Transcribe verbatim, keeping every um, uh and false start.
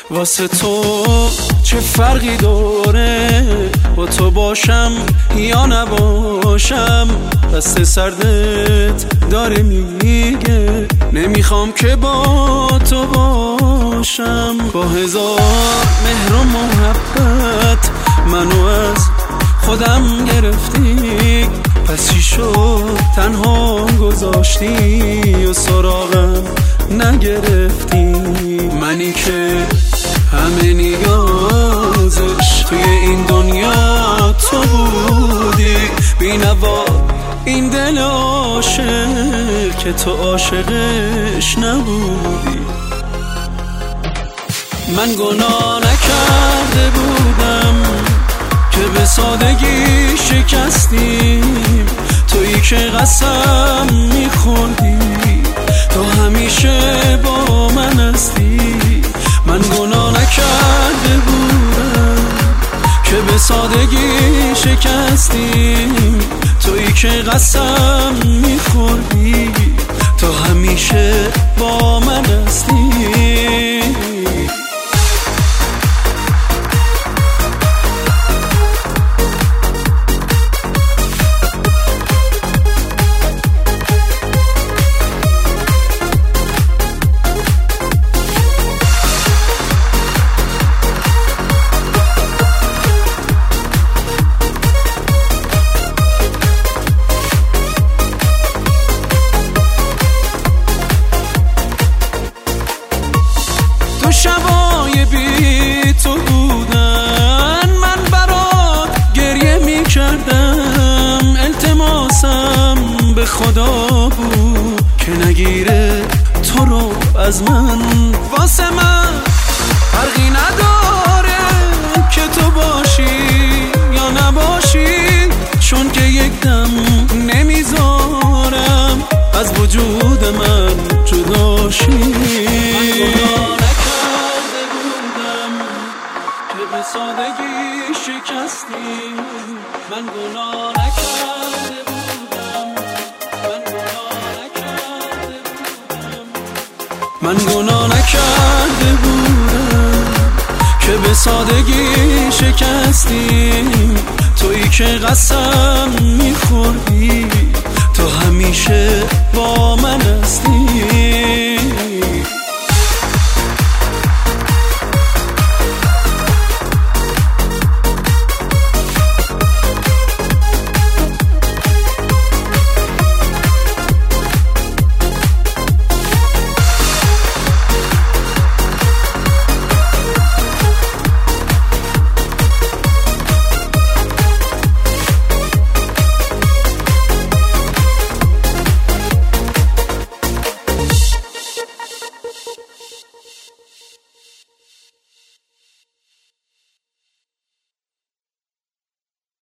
واسه تو چه فرقی داره با تو باشم یا نباشم؟ دست سردت داره میگه نمیخوام که با تو باشم. با هزار مهر و محبت منو از خودم گرفتی، پس چی شد تنها گذاشتی و سراغم نگرفتی؟ منی که همه نیازش توی این دنیا تو بودی، بینوا این دل عاشق که تو عاشقش نبودی. من گناه نکرده بودم که به سادگی شکستیم، تویی که قسم میخوردی تو همیشه با من هستی. من گناه نکرده بودم که به سادگی شکستیم، تویی که قسم میخوردی تو همیشه با من هستی. تو شبای بی تو بودن من برات گریه می کردم، التماسم به خدا بود که نگیره تو رو از من. واسه من فرقی نداره که تو باشی یا نباشی، چون که یک دم نمیذارم از وجود من جداشی. به سادگی شکستی، من گناه نکرده بودم، من گناه نکرده بودم، من گناه نکرده بودم که به سادگی شکستی، تویی که قسم میخوردی تو همیشه با من